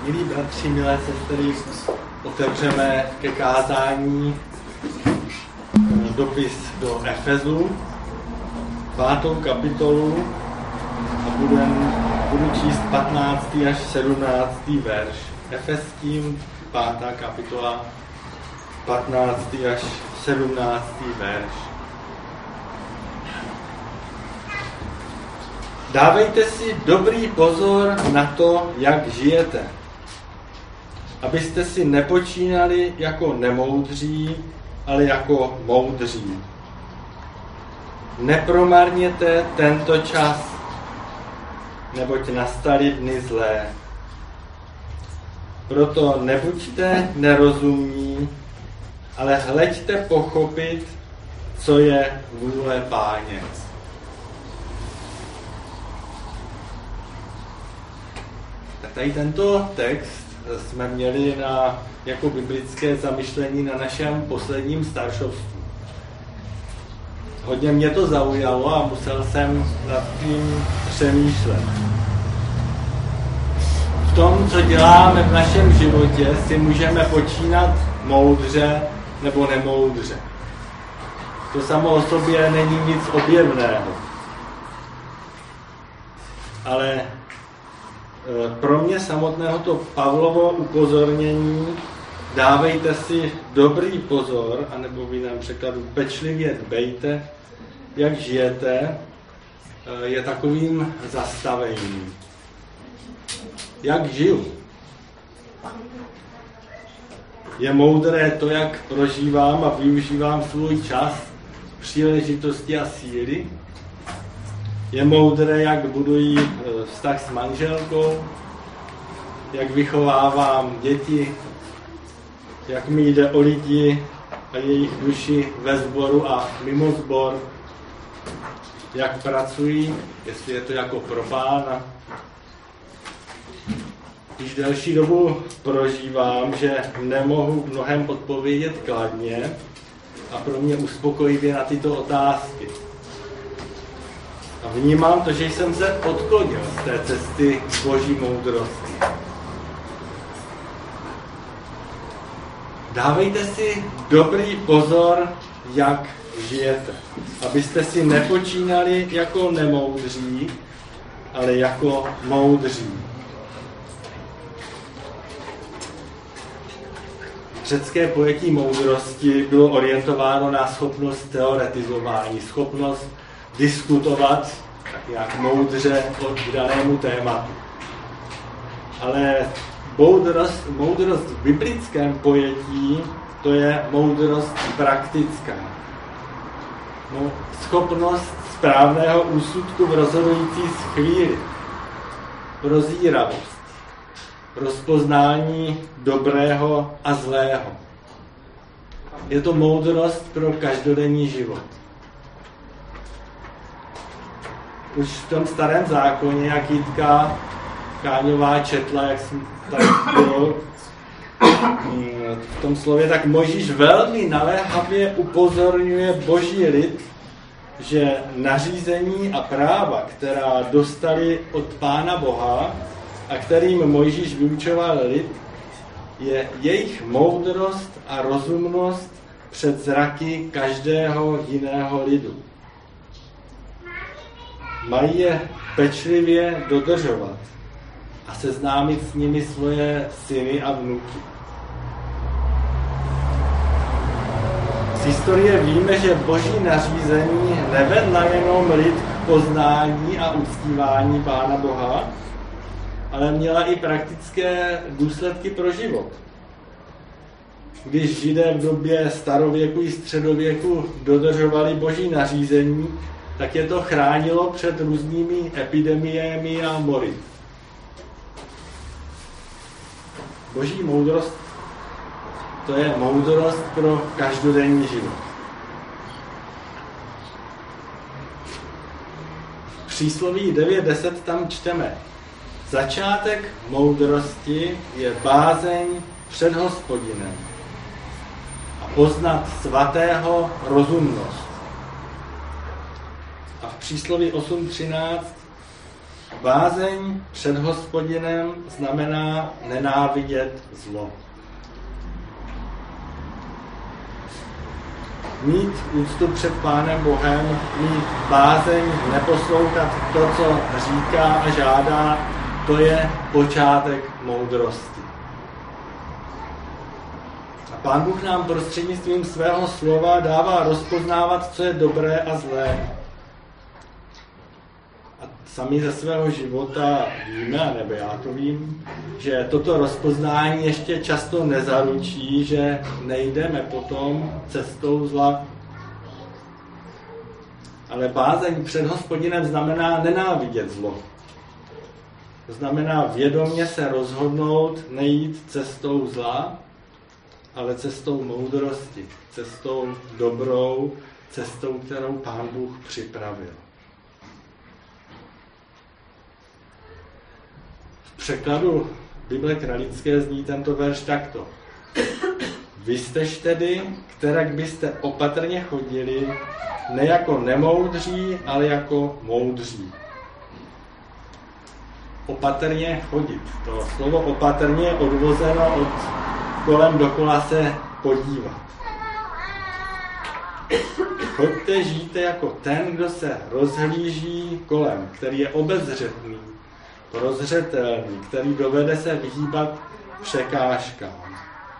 Milí bratři, milé sestry, otevřeme ke kázání dopis do Efezu, 5. kapitolu a budu číst 15. až 17. verš. Efeským 5. kapitola, 15. až 17. verš. Dávejte si dobrý pozor na to, jak žijete, abyste si nepočínali jako nemoudří, ale jako moudří. Nepromarněte tento čas, neboť nastaly dny zlé. Proto nebuďte nerozumní, ale hleďte pochopit, co je vůle Páně. Tady tento text jsme měli jako biblické zamyšlení na našem posledním staršovstvu. Hodně mě to zaujalo a musel jsem nad tím přemýšlet. V tom, co děláme v našem životě, si můžeme počínat moudře nebo nemoudře. To samo o sobě není nic objevného. Ale pro mě samotného to Pavlovo upozornění dávejte si dobrý pozor, anebo v jiném překladu pečlivě dbejte, jak žijete, je takovým zastavením. Jak žiju? Je moudré to, jak prožívám a využívám svůj čas, příležitosti a síly? Je moudré, jak buduji vztah s manželkou, jak vychovávám děti, jak mi jde o lidi a jejich duši ve sboru a mimo sbor, jak pracuji, jestli je to jako pro Pána. Když delší dobu prožívám, že nemohu mnohem odpovědět kladně a pro mě uspokojivě na tyto otázky. A vnímám to, že jsem se odklonil z té cesty Boží moudrosti. Dávejte si dobrý pozor, jak žijete, abyste si nepočínali jako nemoudří, ale jako moudří. Řecké pojetí moudrosti bylo orientováno na schopnost teoretizování, schopnost diskutovat tak nějak moudře k danému tématu. Ale moudrost v biblickém pojetí, to je moudrost praktická. Schopnost správného úsudku v rozhodující chvíli, prozíravost, rozpoznání dobrého a zlého. Je to moudrost pro každodenní život. Už v tom starém zákoně, jak Jitka Káňová četla, jak jsem tady byl v tom slově, tak Mojžíš velmi naléhavě upozorňuje Boží lid, že nařízení a práva, která dostali od Pána Boha a kterým Mojžíš vyučoval lid, je jejich moudrost a rozumnost před zraky každého jiného lidu. Mají je pečlivě dodržovat a seznámit s nimi svoje syny a vnuky. Z historie víme, že Boží nařízení nevedla jenom lid k poznání a uctívání Pána Boha, ale měla i praktické důsledky pro život. Když Židé v době starověku i středověku dodržovali Boží nařízení, tak je to chránilo před různými epidemiemi a mory. Boží moudrost, to je moudrost pro každodenní život. V přísloví 9.10 tam čteme: začátek moudrosti je bázeň před Hospodinem a poznat svatého rozumnost. A v přísloví 8.13 Bázeň před Hospodinem znamená nenávidět zlo. Mít úctu před Pánem Bohem, mít bázeň, neposlouchat to, co říká a žádá, to je počátek moudrosti. A Pán Bůh nám prostřednictvím svého slova dává rozpoznávat, co je dobré a zlé. A sami ze svého života víme, nebo já to vím, že toto rozpoznání ještě často nezaručí, že nejdeme potom cestou zla. Ale bázeň před Hospodinem znamená nenávidět zlo. To znamená vědomě se rozhodnout nejít cestou zla, ale cestou moudrosti, cestou dobrou, cestou, kterou Pán Bůh připravil. V překladu Bible Kralické zní tento verš takto. Vy jstež tedy, kterak byste opatrně chodili, ne jako nemoudří, ale jako moudří. Opatrně chodit. To slovo opatrně je odvozeno od kolem dokola se podívat. Choďte, žijte jako ten, kdo se rozhlíží kolem, který je obezřetný, prozřetelný, který dovede se vyhýbat překážkám.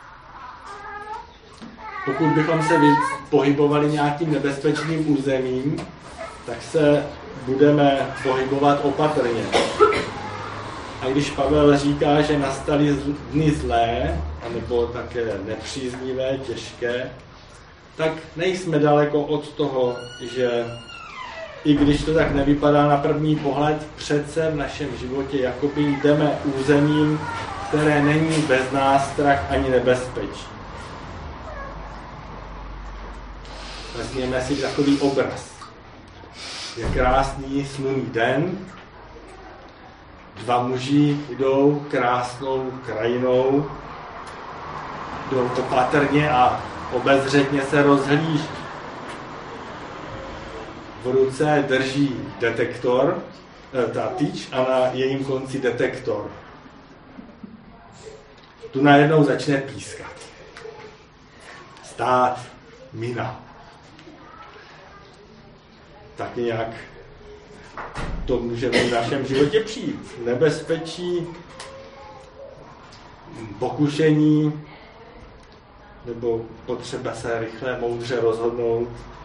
Pokud bychom se pohybovali nějakým nebezpečným územím, tak se budeme pohybovat opatrně. A když Pavel říká, že nastaly dny zlé, anebo také nepříznivé, těžké, tak nejsme daleko od toho, že i když to tak nevypadá na první pohled, přece v našem životě jakoby jdeme územím, které není bez nás strach ani nebezpečí. Vezměme si takový obraz. Je krásný slunný den, dva muži jdou krásnou krajinou, jdou opatrně a obezřetně se rozhlíží. V ruce drží detektor, ta tyč, a na jejím konci detektor. Tu najednou začne pískat. Stát, mina. Tak nějak to můžeme v našem životě přijít. Nebezpečí, pokušení, nebo potřeba se rychle, moudře rozhodnout,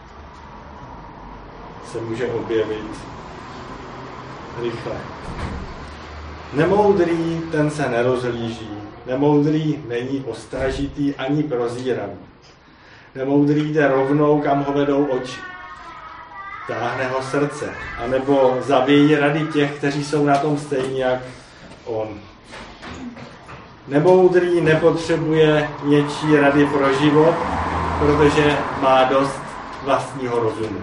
se může objevit rychle. Nemoudrý, ten se nerozhlíží. Nemoudrý není ostražitý ani prozíravý. Nemoudrý jde rovnou, kam ho vedou oči. Táhne ho srdce, anebo zavějí rady těch, kteří jsou na tom stejně jak on. Nemoudrý nepotřebuje něčí rady pro život, protože má dost vlastního rozumu.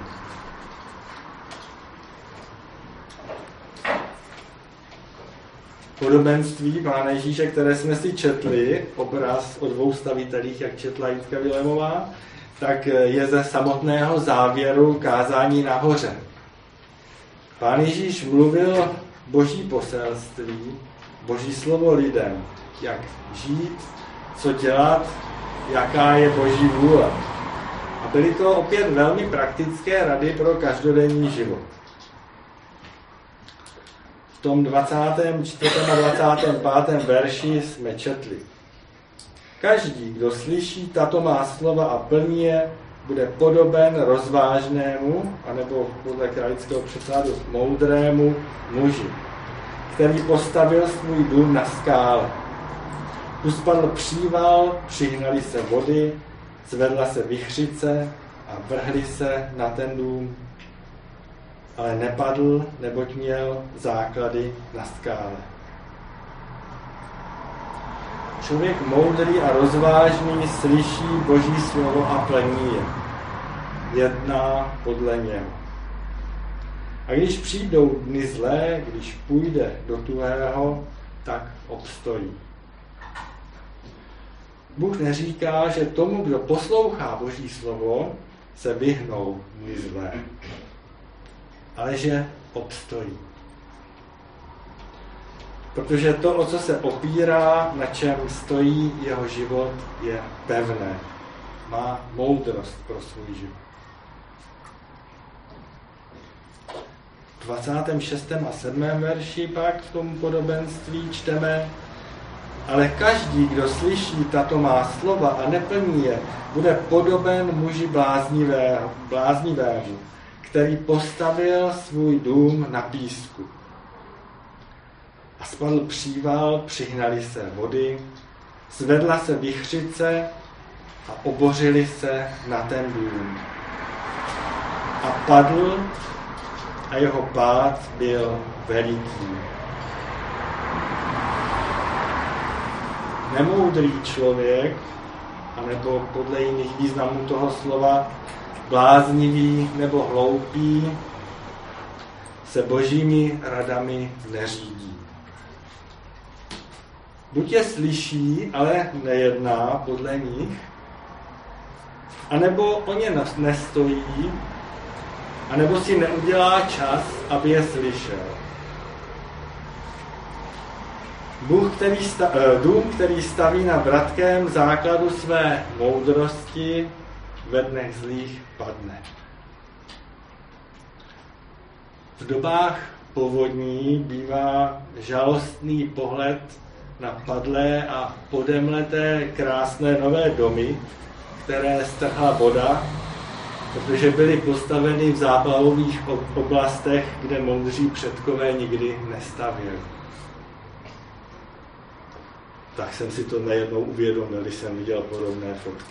Podobenství Pána Ježíše, které jsme si četli, obraz o dvou stavitelích, jak četla Jitka Vilémová, tak je ze samotného závěru kázání nahoře. Pán Ježíš mluvil boží poselství, boží slovo lidem, jak žít, co dělat, jaká je boží vůle. A byly to opět velmi praktické rady pro každodenní život. V tom 24. a 25. verši jsme četli. Každý, kdo slyší tato má slova a plní je, bude podoben rozvážnému, anebo podle kralického překladu moudrému muži, který postavil svůj dům na skále. Tu spadl příval, přihnali se vody, zvedla se vichřice a vrhli se na ten dům. Ale nepadl, neboť měl základy na skále. Člověk moudrý a rozvážný slyší boží slovo a plní je. Jedná podle něho. A když přijdou dny zlé, když půjde do tuhého, tak obstojí. Bůh neříká, že tomu, kdo poslouchá boží slovo, se vyhnou dny zlé, ale že obstojí. Protože to, o co se opírá, na čem stojí jeho život, je pevné. Má moudrost pro svůj život. V 26. a 7. verši pak v tom podobenství čteme: ale každý, kdo slyší tato má slova a neplní je, bude podoben muži bláznivému, který postavil svůj dům na písku. A spadl příval, přihnali se vody, zvedla se vichřice a obořili se na ten dům. A padl a jeho pád byl veliký. Nemoudrý člověk, anebo podle jiných významů toho slova, bláznivý nebo hloupý, se božími radami neřídí. Buď je slyší, ale nejedná podle nich, anebo o ně nestojí, anebo si neudělá čas, aby je slyšel. Dům, který staví na vratkém základu své moudrosti, ve dnech zlých padne. V dobách povodní bývá žalostný pohled na padlé a podemleté krásné nové domy, které strhla voda, protože byly postaveny v záplavových oblastech, kde moudří předkové nikdy nestavěli. Tak jsem si to nejednou uvědomil, když jsem viděl podobné fotky.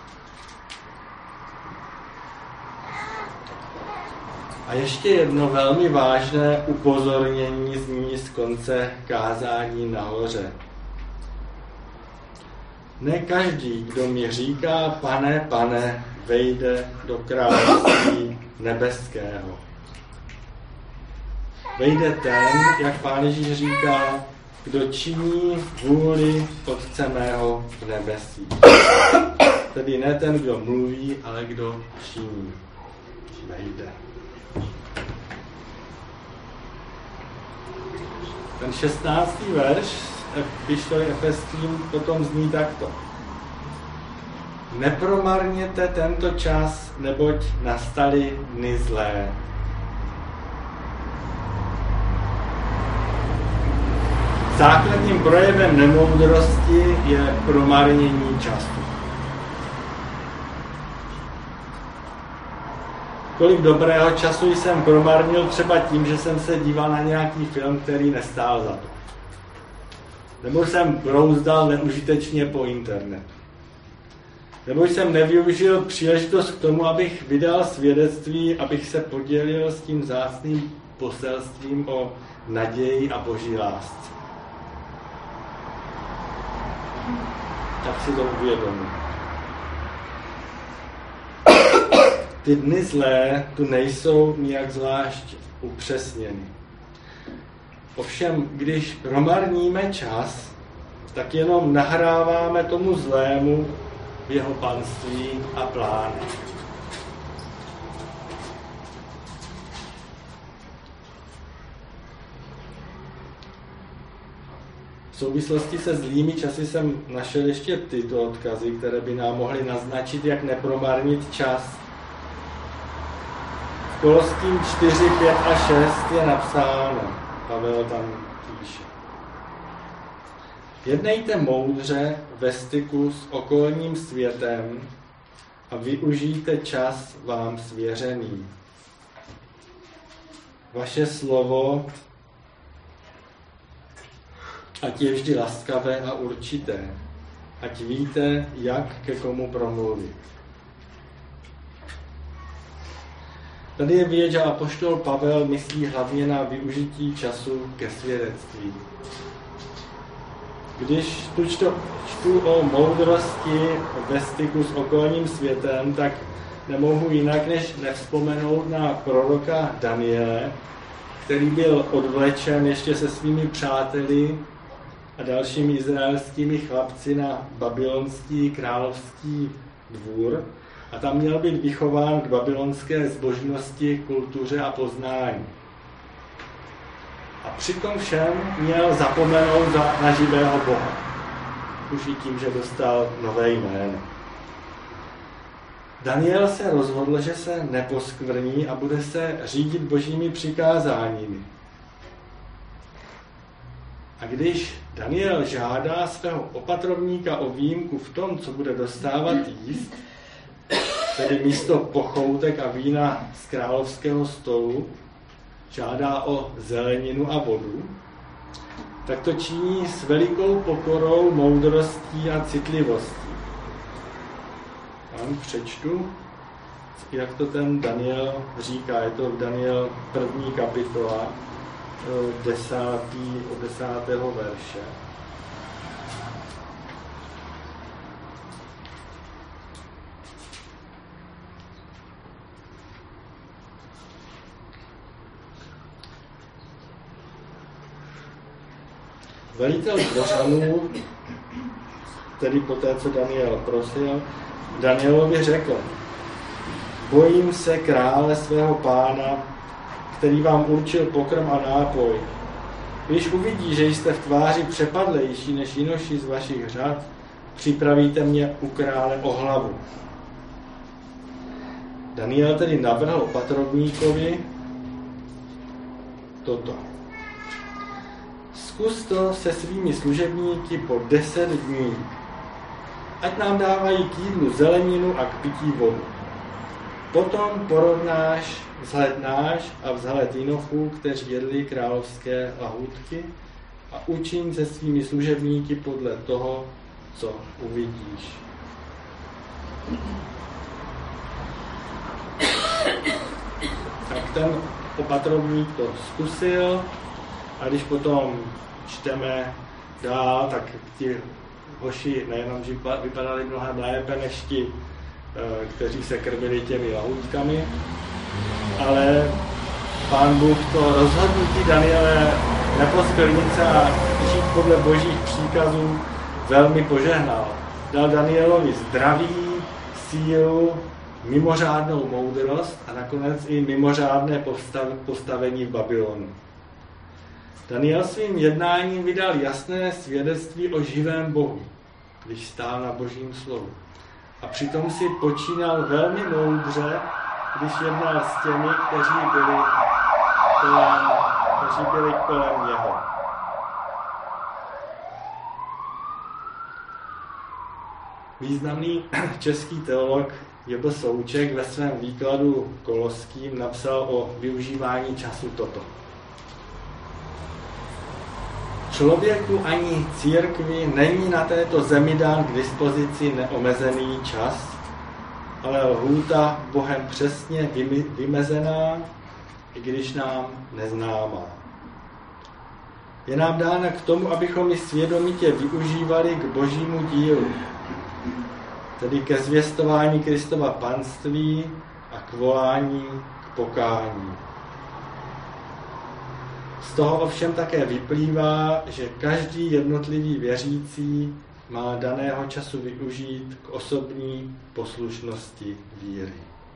A ještě jedno velmi vážné upozornění zní z konce kázání nahoře. Ne každý, kdo mi říká, pane, pane, vejde do království nebeského. Vejde ten, jak Pán Ježíš říká, kdo činí vůli Otce mého v nebesích. Tedy ne ten, kdo mluví, ale kdo činí. Vejde. Ten 16. verš epištoly Efeským potom zní takto. Nepromarněte tento čas, neboť nastaly dny zlé. Základním projevem nemoudrosti je promarnění času. Kolik dobrého času jsem promarnil třeba tím, že jsem se díval na nějaký film, který nestál za to. Nebo jsem brouzdal neužitečně po internetu. Nebo jsem nevyužil příležitost k tomu, abych vydal svědectví, abych se podělil s tím vzácným poselstvím o naději a boží lásce. Tak si to uvědomím. Ty dny zlé tu nejsou nijak zvlášť upřesněny. Ovšem, když promarníme čas, tak jenom nahráváme tomu zlému v jeho panství a plány. V souvislosti se zlými časy jsem našel ještě tyto odkazy, které by nám mohly naznačit, jak nepromarnit čas. V Koloským 4, 5 a 6 je napsáno, Pavel tam píše. Jednejte moudře ve styku s okolním světem a využijte čas vám svěřený. Vaše slovo ať je vždy laskavé a určité, ať víte, jak ke komu promluvit. Tady je vidět, že apoštol Pavel myslí hlavně na využití času ke svědectví. Když tu čtu o moudrosti ve styku s okolním světem, tak nemohu jinak, než nevzpomenout na proroka Daniele, který byl odvlečen ještě se svými přáteli a dalšími izraelskými chlapci na babylonský královský dvůr a tam měl být vychován k babylonské zbožnosti, kultuře a poznání. A přitom všem měl zapomenout na živého Boha. Už i tím, že dostal nové jméno. Daniel se rozhodl, že se neposkvrní a bude se řídit božími přikázáními. A když Daniel žádá svého opatrovníka o výjimku v tom, co bude dostávat jíst, tedy místo pochoutek a vína z královského stolu, žádá o zeleninu a vodu, tak to činí s velikou pokorou, moudrostí a citlivostí. Vám přečtu, jak to ten Daniel říká. Je to v Daniel 1. kapitola, 10. verše. Velitel dvořanů, tedy poté, co Daniel prosil, Danielovi řekl: bojím se krále svého pána, který vám určil pokrm a nápoj. Když uvidí, že jste v tváři přepadlejší než jinoši z vašich řad, připravíte mě u krále o hlavu. Daniel tedy navrhl opatrovníkovi toto: zkus to se svými služebníky po 10 dní. Ať nám dávají k jídlu zeleninu a k pití vodu. Potom porovnáš vzhled náš a vzhled jinochů, kteří jedli královské lahůdky, a učiň se svými služebníky podle toho, co uvidíš. Tak ten opatrovník to zkusil, a když potom čteme dál, tak ti hoši nejenom, že vypadali mnohem lépe než ti, kteří se krmili těmi lahůdkami, ale Pán Bůh to rozhodnutí Daniele neposkvrnit se a žít podle božích příkazů velmi požehnal. Dal Danielovi zdraví, sílu, mimořádnou moudrost a nakonec i mimořádné postavení v Babylonu. Daniel svým jednáním vydal jasné svědectví o živém Bohu, když stál na božím slovu. A přitom si počínal velmi moudře, když jednal s těmi, kteří byli kolem něho. Významný český teolog J.B. Souček ve svém výkladu Koloským napsal o využívání času toto: člověku ani církvi není na této zemi dán k dispozici neomezený čas, ale lhůta Bohem přesně vymezená, i když nám neznámá. Je nám dána k tomu, abychom ji svědomitě využívali k božímu dílu, tedy ke zvěstování Kristova panství a k volání k pokání. Z toho ovšem také vyplývá, že každý jednotlivý věřící má daného času využít k osobní poslušnosti víry.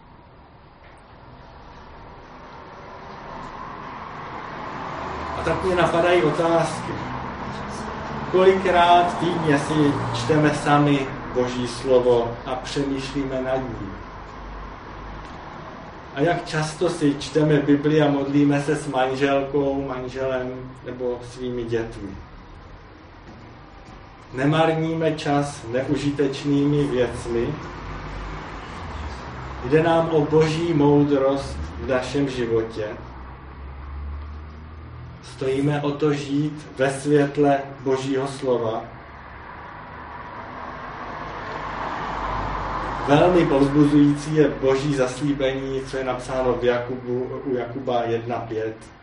A tak mě napadají otázky. Kolikrát týdně si čteme sami Boží slovo a přemýšlíme nad ním? A jak často si čteme Bibli a modlíme se s manželkou, manželem nebo svými dětmi? Nemarníme čas neužitečnými věcmi? Jde nám o boží moudrost v našem životě? Stojíme o to žít ve světle Božího slova? Velmi povzbuzující je Boží zaslíbení, co je napsáno u Jakuba 1.5.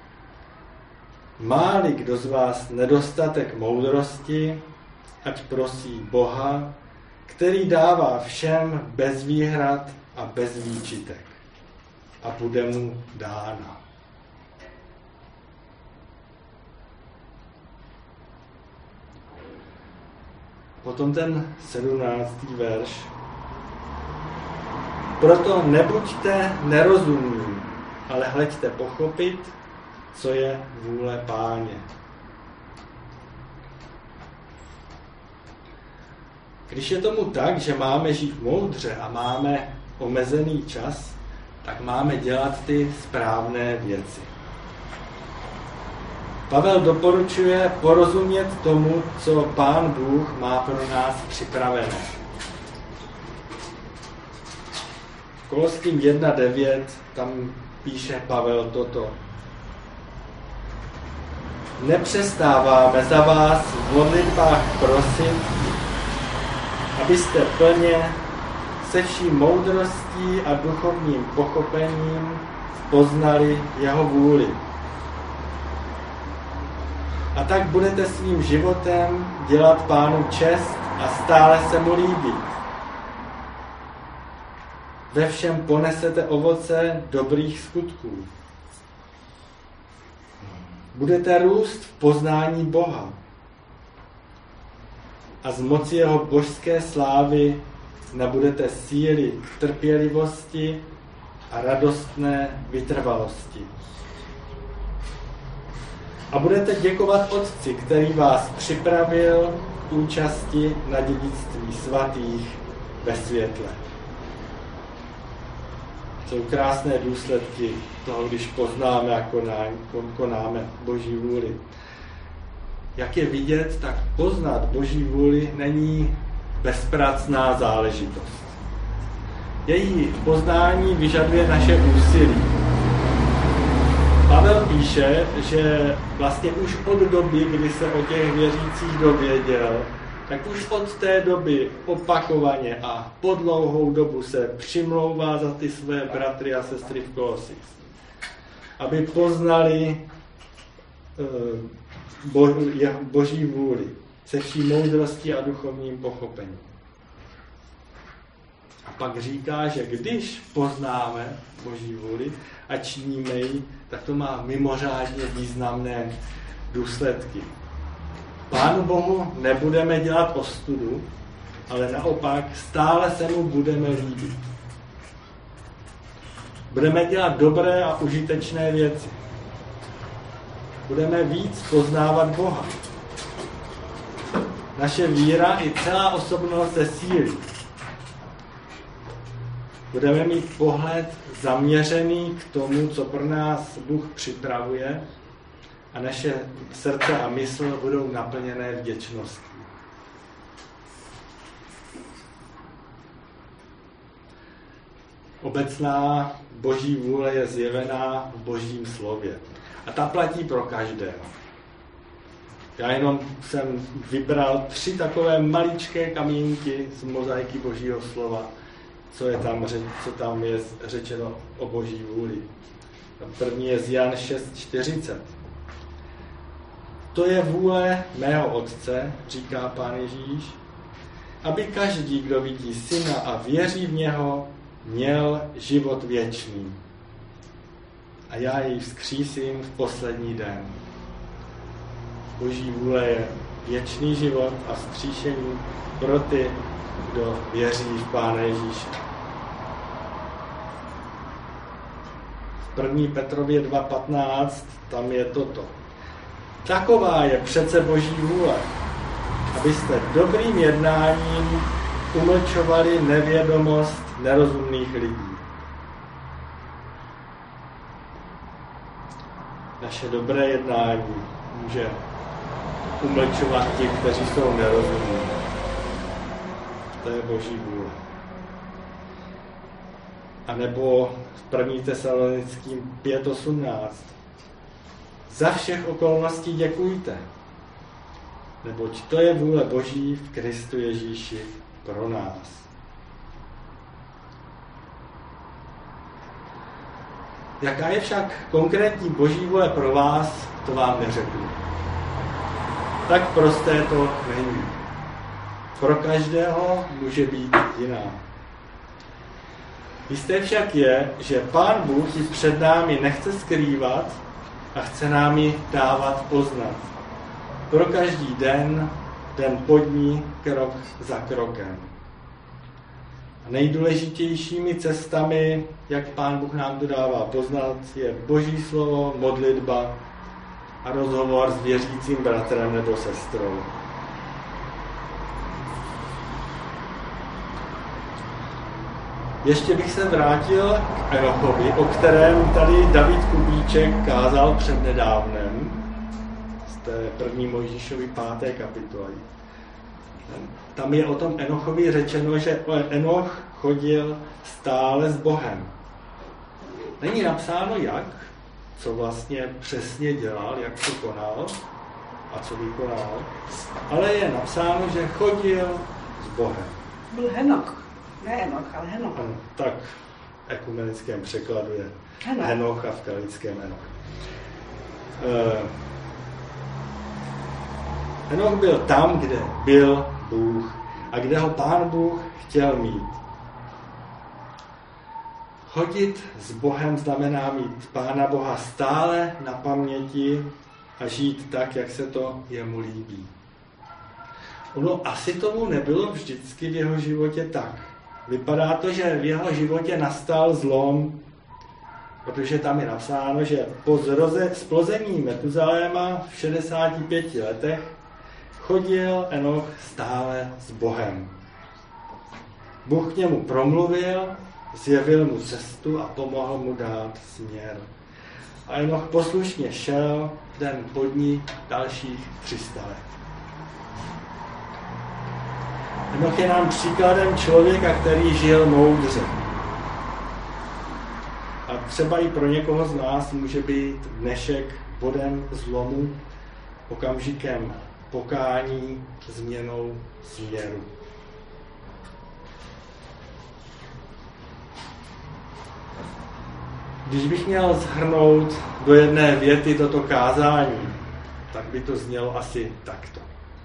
Má-li kdo z vás nedostatek moudrosti, ať prosí Boha, který dává všem bez výhrad a bez výčitek, a bude mu dána. Potom ten 17. verš. Proto nebuďte nerozumní, ale hleďte pochopit, co je vůle Páně. Když je tomu tak, že máme žít moudře a máme omezený čas, tak máme dělat ty správné věci. Pavel doporučuje porozumět tomu, co Pán Bůh má pro nás připravené. V Koloským 1.9 tam píše Pavel toto. Nepřestáváme za vás v modlitbách prosit, abyste plně se vší moudrostí a duchovním pochopením poznali jeho vůli. A tak budete svým životem dělat Pánu čest a stále se mu líbit. Ve všem ponesete ovoce dobrých skutků. Budete růst v poznání Boha a z moci jeho božské slávy nabudete síly trpělivosti a radostné vytrvalosti. A budete děkovat Otci, který vás připravil k účasti na dědictví svatých ve světle. Jsou krásné důsledky toho, když poznáme a konáme Boží vůli. Jak je vidět, tak poznat Boží vůli není bezpracná záležitost. Její poznání vyžaduje naše úsilí. Pavel píše, že vlastně už od doby, kdy se o těch věřících dověděl, tak už od té doby opakovaně a po dlouhou dobu se přimlouvá za ty své bratry a sestry v Kolosích, aby poznali Boží vůli se vší moudrostí a duchovním pochopením. A pak říká, že když poznáme Boží vůli a činíme ji, tak to má mimořádně významné důsledky. Pánu Bohu nebudeme dělat ostudu, ale naopak stále se mu budeme líbit. Budeme dělat dobré a užitečné věci. Budeme víc poznávat Boha. Naše víra i celá osobnost se sílí. Budeme mít pohled zaměřený k tomu, co pro nás Bůh připravuje, a naše srdce a mysl budou naplněné vděčností. Obecná Boží vůle je zjevená v Božím slově. A ta platí pro každého. Já jenom jsem vybral 3 takové maličké kamínky z mozaiky Božího slova, co tam je řečeno o Boží vůli. První je z Jan 6.40. To je vůle mého Otce, říká Pán Ježíš, aby každý, kdo vidí Syna a věří v něho, měl život věčný. A já jej vzkřísím v poslední den. Boží vůle je věčný život a vzkříšení pro ty, kdo věří v Pána Ježíše. V 1. Petrově 2.15 tam je toto. Taková je přece Boží vůle, abyste dobrým jednáním umlčovali nevědomost nerozumných lidí. Naše dobré jednání může umlčovat ti, kteří jsou nerozumní. To je Boží vůle. A nebo v 1. Tesalonickým 5.18. Za všech okolností děkujte, neboť to je vůle Boží v Kristu Ježíši pro nás. Jaká je však konkrétní Boží vůle pro vás, to vám neřeknu. Tak prosté to není. Pro každého může být jiná. Jisté však je, že Pán Bůh ji před námi nechce skrývat a chce nám ji dávat poznat. Pro každý den po dní, krok za krokem. A nejdůležitějšími cestami, jak Pán Bůh nám to dává poznat, je Boží slovo, modlitba a rozhovor s věřícím bratrem nebo sestrou. Ještě bych se vrátil k Enochovi, o kterém tady David Kubíček kázal přednedávnem, z té 1. Mojžíšovy 5. kapitoly. Tam je o tom Enochovi řečeno, že Enoch chodil stále s Bohem. Není napsáno jak, co vlastně přesně dělal, jak to konal a co vykonal, ale je napsáno, že chodil s Bohem. Byl Henoch. Ne Enoch, ale Henoch. Tak v ekumenickém překladu je Henoch a v kalickém Enoch. Enoch byl tam, kde byl Bůh a kde ho Pán Bůh chtěl mít. Chodit s Bohem znamená mít Pána Boha stále na paměti a žít tak, jak se to jemu líbí. Ono asi tomu nebylo vždycky v jeho životě tak. Vypadá to, že v jeho životě nastal zlom, protože tam je napsáno, že po splození Metuzaléma v 65 letech chodil Enoch stále s Bohem. Bůh k němu promluvil, zjevil mu cestu a pomohl mu dát směr. A Enoch poslušně šel den po dní dalších 300 let. Enoch je nám příkladem člověka, který žil moudře. A třeba i pro někoho z nás může být dnešek bodem zlomu, okamžikem pokání, změnou směru. Když bych měl shrnout do jedné věty toto kázání, tak by to znělo asi takto.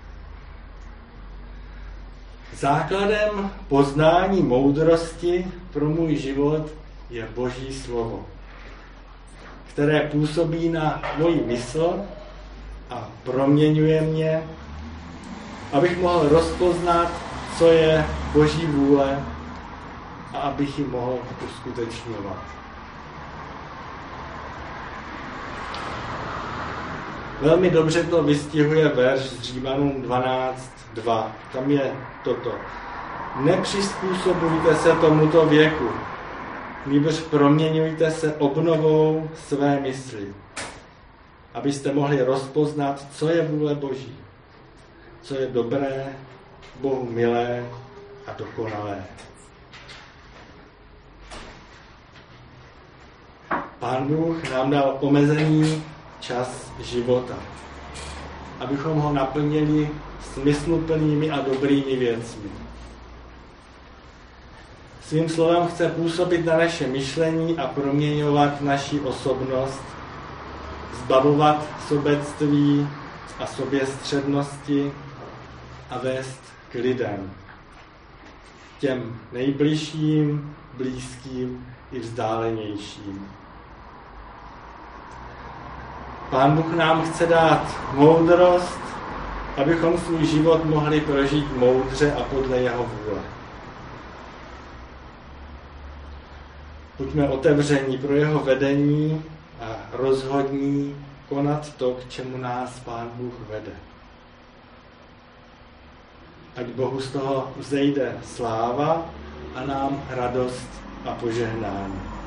Základem poznání moudrosti pro můj život je Boží slovo, které působí na moji mysl a proměňuje mě, abych mohl rozpoznat, co je Boží vůle a abych ji mohl uskutečňovat. Velmi dobře to vystihuje verš z Římanům 12:2. Tam je toto. Nepřizpůsobujte se tomuto věku, nýbrž proměňujte se obnovou své mysli, abyste mohli rozpoznat, co je vůle Boží, co je dobré, Bohu milé a dokonalé. Pán Bůh nám dal omezený čas života, abychom ho naplnili smysluplnými a dobrými věcmi. Svým slovem chce působit na naše myšlení a proměňovat naši osobnost, zbavovat sobectví a soběstřednosti a vést k lidem, těm nejbližším, blízkým i vzdálenějším. Pán Bůh nám chce dát moudrost, abychom svůj život mohli prožít moudře a podle jeho vůle. Buďme otevření pro jeho vedení a rozhodní konat to, k čemu nás Pán Bůh vede. Ať Bohu z toho vzejde sláva a nám radost a požehnání.